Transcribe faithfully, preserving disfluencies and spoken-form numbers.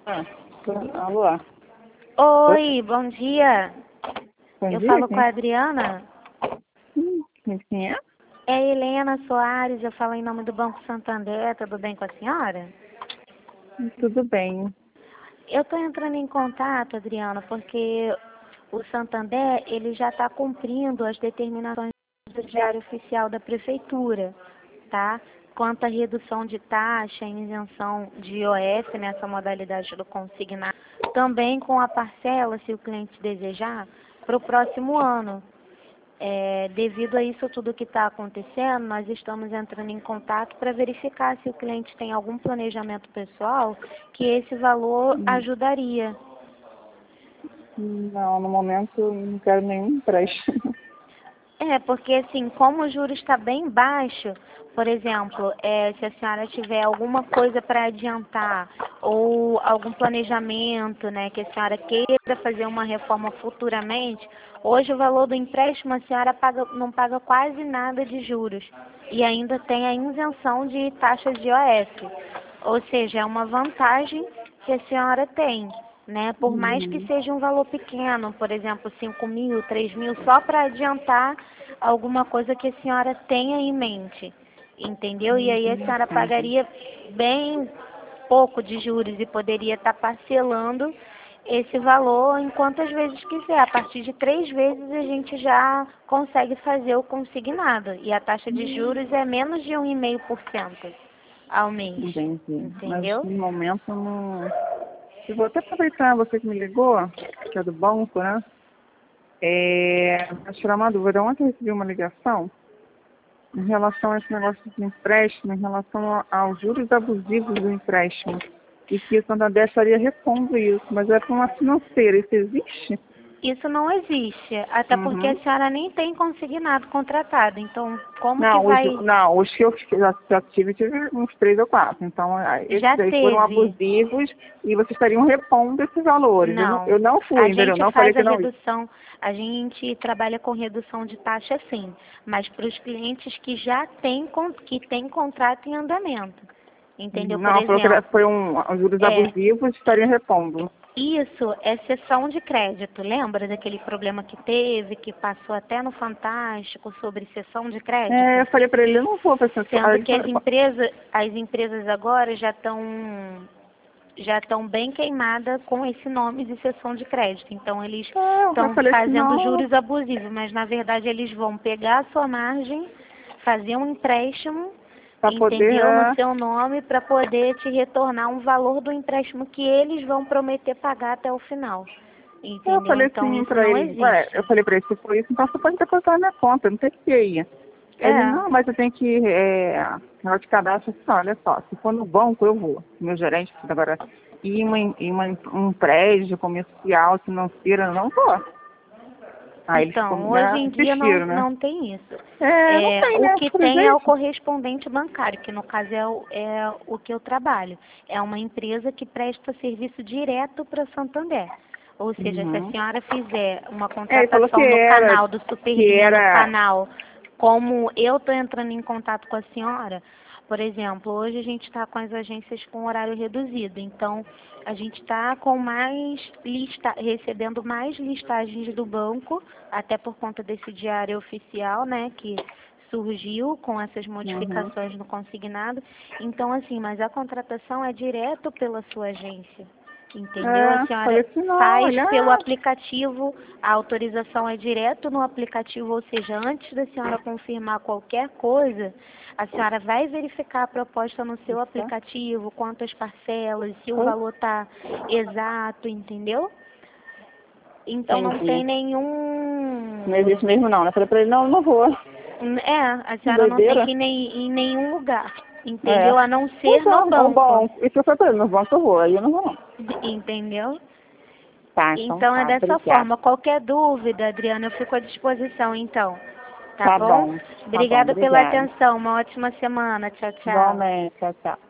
Ah, alô? Oi, bom dia. Bom Eu dia, falo com quem? a Adriana. Hum, quem é? É a Helena Soares, eu falo em nome do Banco Santander, tudo bem com a senhora? Tudo bem. Eu estou entrando em contato, Adriana, porque o Santander ele já está cumprindo as determinações do Diário Oficial da Prefeitura, tá? Quanto à redução de taxa e isenção de I O F nessa modalidade do consignado, também com a parcela, se o cliente desejar, para o próximo ano. É, devido a isso tudo que está acontecendo, nós estamos entrando em contato para verificar se o cliente tem algum planejamento pessoal que esse valor Hum, ajudaria. Não, no momento eu não quero nenhum empréstimo. É, porque assim, como o juro está bem baixo, por exemplo, é, se a senhora tiver alguma coisa para adiantar ou algum planejamento, né, que a senhora queira fazer uma reforma futuramente, hoje o valor do empréstimo a senhora paga, não paga quase nada de juros e ainda tem a isenção de taxas de I O F, ou seja, é uma vantagem que a senhora tem. Né? Por mais que Uhum. seja um valor pequeno, por exemplo, cinco mil, três mil, só para adiantar alguma coisa que a senhora tenha em mente, entendeu? E aí a Uhum, senhora entendi. pagaria bem pouco de juros e poderia estar parcelando esse valor em quantas vezes quiser. A partir de três vezes a gente já consegue fazer o consignado e a taxa de juros é menos de um vírgula cinco por cento ao mês, Entendi. Mas entendeu? no momento eu não. Eu vou até aproveitar você que me ligou, que é do banco, né? É, para tirar uma dúvida. Ontem eu recebi uma ligação em relação a esse negócio de empréstimo, em relação a- aos juros abusivos do empréstimo. E que o Santander estaria repondo isso, mas é para uma financeira. Isso existe? Isso não existe, até porque a Uhum. senhora nem tem consignado contratado. Então, como que Não, os, vai? não, os que eu já, já tive, tive uns três ou quatro. Então, ah, Já esses aí foram teve? abusivos e vocês estariam repondo esses valores. Eu não, Não. eu não fui, A entendeu? gente Não falei faz a que não ia. redução, a gente trabalha com redução de taxa sim, mas para os clientes que já têm, con- que têm contrato em andamento. Entendeu? Por Não, falou que era- exemplo, foi um, um juros é, abusivos e estaria repondo. isso é cessão de crédito. Lembra daquele problema que teve, que passou até no Fantástico sobre cessão de É, crédito? eu falei para ele, eu não vou fazer isso. Aí Sendo ele que as falou, empresas, as empresas agora já estão já estão bem queimadas com esse nome de cessão de crédito. Então eles não, eu estão falei assim, fazendo não, juros abusivos, mas na verdade eles vão pegar a sua margem, fazer um empréstimo, para poder. entendeu, no É. seu nome para poder te retornar um valor do empréstimo que eles vão prometer pagar até o final. Eu Entendeu? falei Então assim isso para não ele, ué, eu existe. falei para ele, se for isso, então você pode depositar na minha conta, não tem que ir. Ele, É. não, mas eu tenho que, é, negócio de cadastro, assim, olha só, se for no banco eu vou, meu gerente, agora, ir em uma, em uma, um prédio comercial, financeiro, eu não vou. Aí eles ficou, Então, hoje né, em dia não, desistiram, né? não tem isso. É, não É, tem, o né? que Falei, tem é o gente, correspondente bancário, que no caso é o, é o que eu trabalho. É uma empresa que presta serviço direto para o Santander. Ou seja, se a uhum. senhora fizer uma É, ele falou que contratação no era, canal do que Superlinha, no era, canal, como eu estou entrando em contato com a senhora, por exemplo, hoje a gente está com as agências com horário reduzido, então a gente está com mais lista, recebendo mais listagens do banco, até por conta desse diário oficial, né, que surgiu com essas uhum. modificações no consignado. Então, assim, mas a contratação é direto pela sua agência. Entendeu? A É, falei senhora assim, não, faz ele, pelo ah, aplicativo, a autorização é direto no aplicativo, ou seja, antes da senhora confirmar qualquer coisa, a senhora vai verificar a proposta no seu tá, aplicativo, quantas parcelas, se o foi, valor está exato, entendeu? Então não tem entendi. nenhum. Não existe mesmo não, né? Falei pra ele, não, eu não vou. É, a Que senhora não tem doideira. que ir nem, em nenhum lugar, É. entendeu? A não ser no Então, o banco, bom, isso foi pra ele, no banco eu vou, aí eu não vou não. entendeu? Tá, então Então é tá, dessa obrigada. forma. Qualquer dúvida, Adriana, eu fico à disposição, então. Tá Tá bom? bom, tá bom, Obrigada pela obrigada. atenção. Uma ótima semana. Tchau, tchau. Igualmente, tchau, tchau.